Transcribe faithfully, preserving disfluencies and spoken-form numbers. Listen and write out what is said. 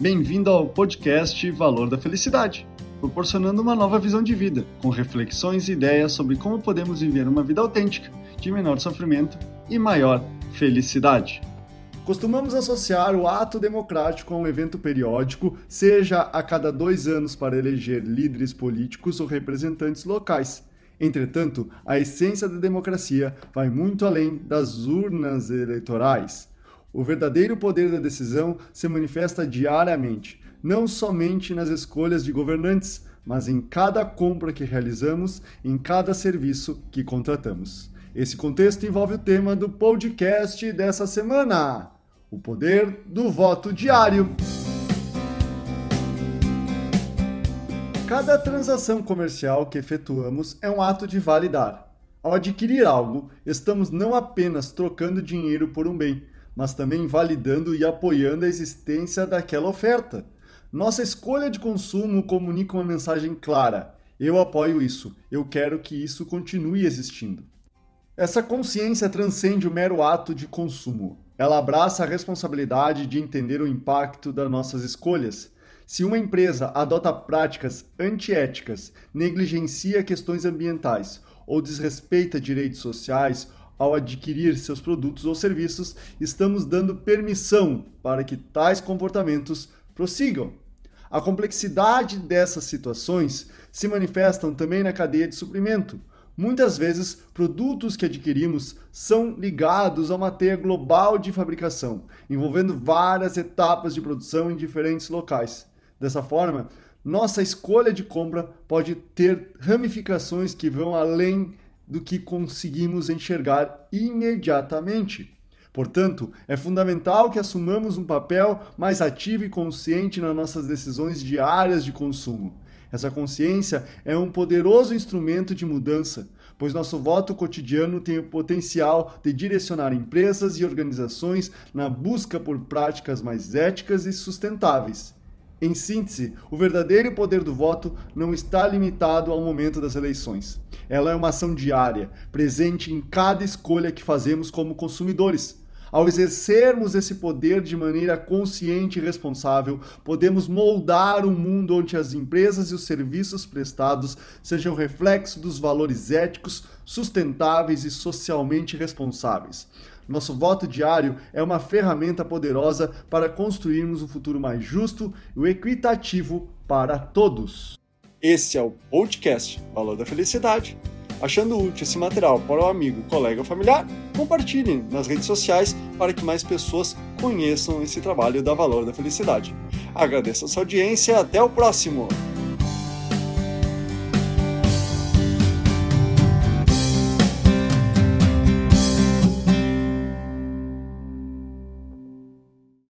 Bem-vindo ao podcast Valor da Felicidade, proporcionando uma nova visão de vida, com reflexões e ideias sobre como podemos viver uma vida autêntica, de menor sofrimento e maior felicidade. Costumamos associar o ato democrático a um evento periódico, seja a cada dois anos para eleger líderes políticos ou representantes locais. Entretanto, a essência da democracia vai muito além das urnas eleitorais. O verdadeiro poder da decisão se manifesta diariamente, não somente nas escolhas de governantes, mas em cada compra que realizamos, em cada serviço que contratamos. Esse contexto envolve o tema do podcast dessa semana: o poder do voto diário. Cada transação comercial que efetuamos é um ato de validar. Ao adquirir algo, estamos não apenas trocando dinheiro por um bem, mas também validando e apoiando a existência daquela oferta. Nossa escolha de consumo comunica uma mensagem clara: eu apoio isso, eu quero que isso continue existindo. Essa consciência transcende o mero ato de consumo. Ela abraça a responsabilidade de entender o impacto das nossas escolhas. Se uma empresa adota práticas antiéticas, negligencia questões ambientais ou desrespeita direitos sociais ao adquirir seus produtos ou serviços, estamos dando permissão para que tais comportamentos prossigam. A complexidade dessas situações se manifestam também na cadeia de suprimento. Muitas vezes, produtos que adquirimos são ligados a uma teia global de fabricação, envolvendo várias etapas de produção em diferentes locais. Dessa forma, nossa escolha de compra pode ter ramificações que vão além do que conseguimos enxergar imediatamente. Portanto, é fundamental que assumamos um papel mais ativo e consciente nas nossas decisões diárias de consumo. Essa consciência é um poderoso instrumento de mudança, pois nosso voto cotidiano tem o potencial de direcionar empresas e organizações na busca por práticas mais éticas e sustentáveis. Em síntese, o verdadeiro poder do voto não está limitado ao momento das eleições. Ela é uma ação diária, presente em cada escolha que fazemos como consumidores. Ao exercermos esse poder de maneira consciente e responsável, podemos moldar um mundo onde as empresas e os serviços prestados sejam reflexo dos valores éticos, sustentáveis e socialmente responsáveis. Nosso voto diário é uma ferramenta poderosa para construirmos um futuro mais justo e equitativo para todos. Esse é o podcast Valor da Felicidade. Achando útil esse material para o amigo, colega ou familiar, compartilhem nas redes sociais para que mais pessoas conheçam esse trabalho da Valor da Felicidade. Agradeço a sua audiência e até o próximo!